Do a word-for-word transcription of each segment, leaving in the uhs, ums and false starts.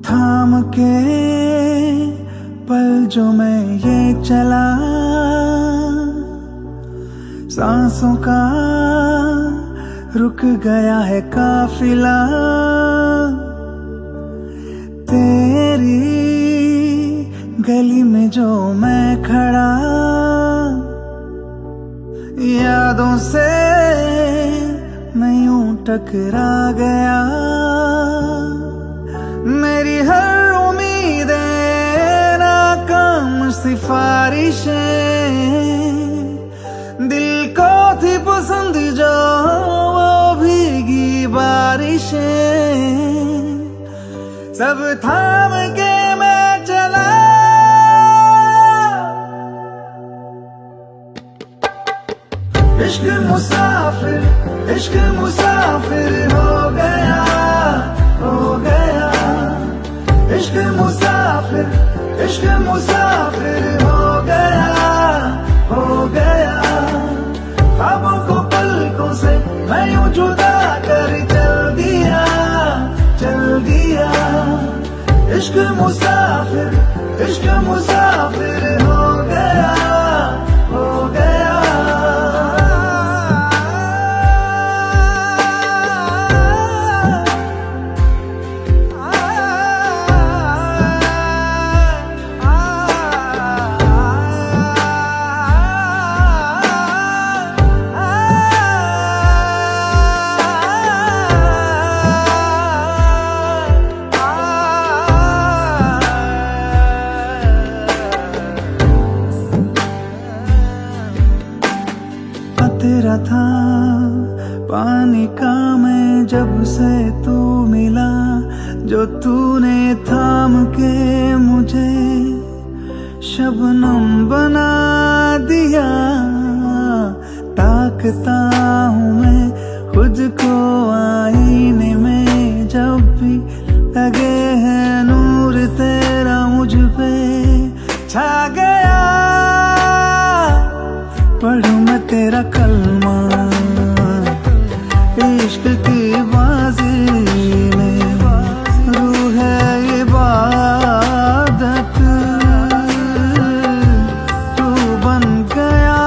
थाम के पल जो मैं ये चला, सांसों का रुक गया है काफिला। तेरी गली में जो मैं खड़ा, यादों से मैं यूं टकरा गया। मेरी हर उम्मीदें नाकाम सिफारिशें, दिल को थी पसंद जो वो भीगी बारिशें, सब थाम के मैं चला। इश्क मुसाफिर, इश्क मुसाफिर हो गया, हो गया। इश्क मुसाफिर, इश्क मुसाफिर हो गया, हो गया। ख्वाबों को पलकों से मैं यूं जुदा कर चल दिया, चल दिया। इश्क मुसाफिर, इश्क मुसाफिर हो गया, हो गया। तेरा था पानी का मैं जब से तू मिला, जो तूने थाम के मुझे शबनम बना दिया। ताकता हूँ मैं खुद को आईने में, जब भी लगे है नूर तेरा मुझ पे छा गया। पढ़ूं मैं तेरा कलमा इश्क की बाजी में, रूह है इबादत तू बन गया।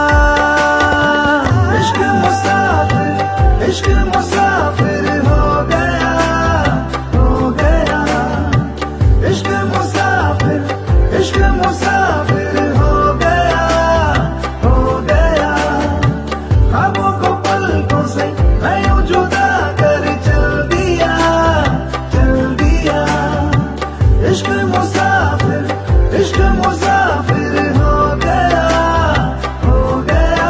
इश्क मुसाफिर, इश्क मुसाफिर हो गया, हो गया। इश्क मुसाफिर, इश्क मुसाफिर हो गया, हो गया। ख्वाबों को पलकों से मैं यूं जुदा कर चल दिया, चल दिया। इश्क मुसाफिर, इश्क मुसाफिर हो गया, हो गया।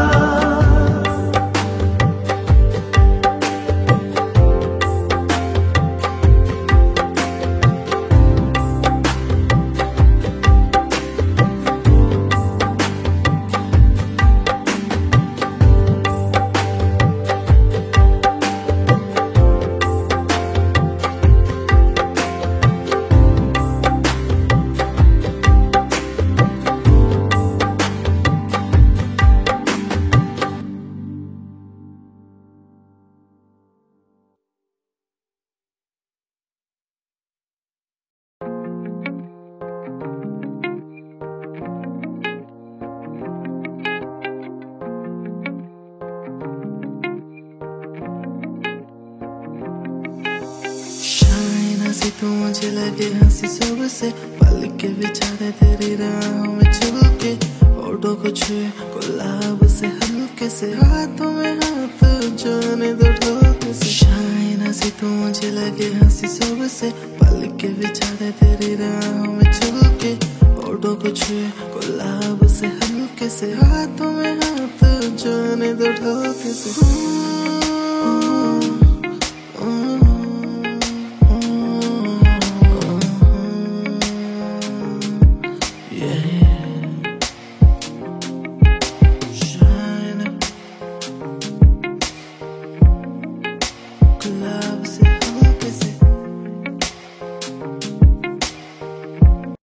तू मुझे लगे हंसी सुबह से, पल के बेचारे तेरी राहों में चुभ के, होठों को छुए गुलाब से हल्के से, हाथों में हाथ जाने दो ढोके से। शाइना सी तू मुझे लगे हंसी सुबह से, पल के बेचारे तेरी राहों में चुभ के, होठों को छुए गुलाब से हल्के से, हाथों में हाथ जाने दो ढोके से।